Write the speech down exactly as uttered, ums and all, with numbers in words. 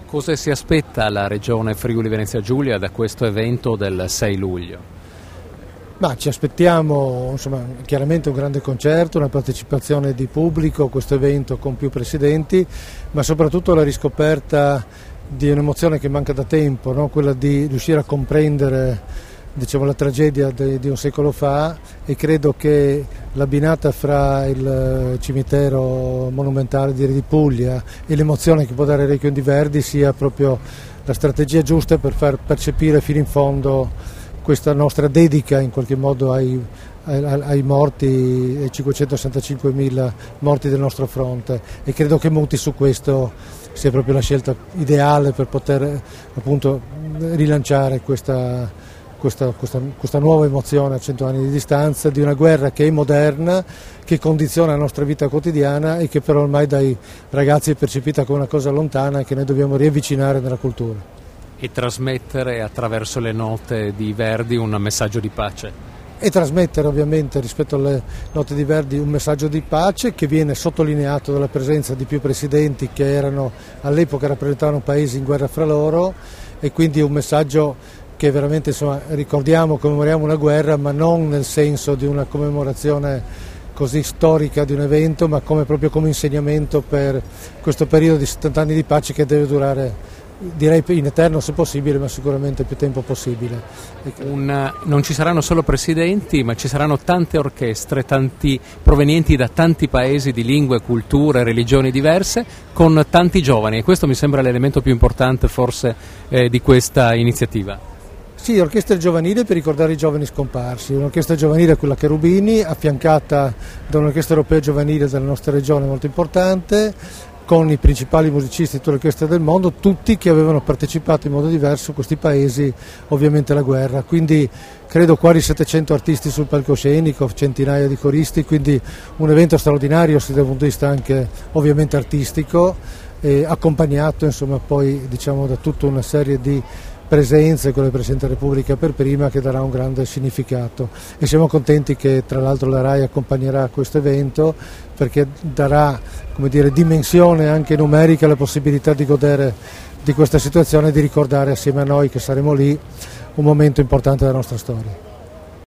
Cosa si aspetta la Regione Friuli Venezia Giulia da questo evento del sei luglio? Ma ci aspettiamo insomma, chiaramente un grande concerto, una partecipazione di pubblico a questo evento con più presidenti, ma soprattutto la riscoperta di un'emozione che manca da tempo, no? Quella di riuscire a comprendere diciamo, la tragedia de, di un secolo fa, e credo che l'abbinata fra il cimitero monumentale di Re di Puglia e l'emozione che può dare Requiem di Verdi sia proprio la strategia giusta per far percepire fino in fondo questa nostra dedica in qualche modo ai, ai, ai morti, ai cinquecentosessantacinquemila morti del nostro fronte, e credo che Muti su questo sia proprio la scelta ideale per poter appunto rilanciare questa, questa, questa, questa nuova emozione a cento anni di distanza di una guerra che è moderna, che condiziona la nostra vita quotidiana e che però ormai dai ragazzi è percepita come una cosa lontana e che noi dobbiamo riavvicinare nella cultura. E trasmettere attraverso le note di Verdi un messaggio di pace. E trasmettere ovviamente rispetto alle note di Verdi un messaggio di pace che viene sottolineato dalla presenza di più presidenti che erano all'epoca rappresentavano paesi in guerra fra loro, e quindi un messaggio che veramente insomma, ricordiamo, commemoriamo una guerra, ma non nel senso di una commemorazione così storica di un evento, ma come, proprio come insegnamento per questo periodo di settanta anni di pace che deve durare, direi in eterno se possibile, ma sicuramente più tempo possibile. Un, non ci saranno solo presidenti, ma ci saranno tante orchestre, tanti provenienti da tanti paesi di lingue, culture, religioni diverse, con tanti giovani, e questo mi sembra l'elemento più importante forse eh, di questa iniziativa. Sì, orchestra giovanile per ricordare i giovani scomparsi, un'orchestra giovanile quella Cherubini, affiancata da un'orchestra europea giovanile della nostra regione molto importante, con i principali musicisti di tutte le orchestre del mondo, tutti che avevano partecipato in modo diverso a questi paesi, ovviamente alla guerra. Quindi credo quasi settecento artisti sul palcoscenico, centinaia di coristi, quindi un evento straordinario dal punto di vista anche ovviamente artistico, eh, accompagnato insomma poi diciamo da tutta una serie di presenze con il Presidente della Repubblica per prima, che darà un grande significato, e siamo contenti che tra l'altro la RAI accompagnerà questo evento, perché darà come dire, dimensione anche numerica alla possibilità di godere di questa situazione e di ricordare assieme a noi che saremo lì un momento importante della nostra storia.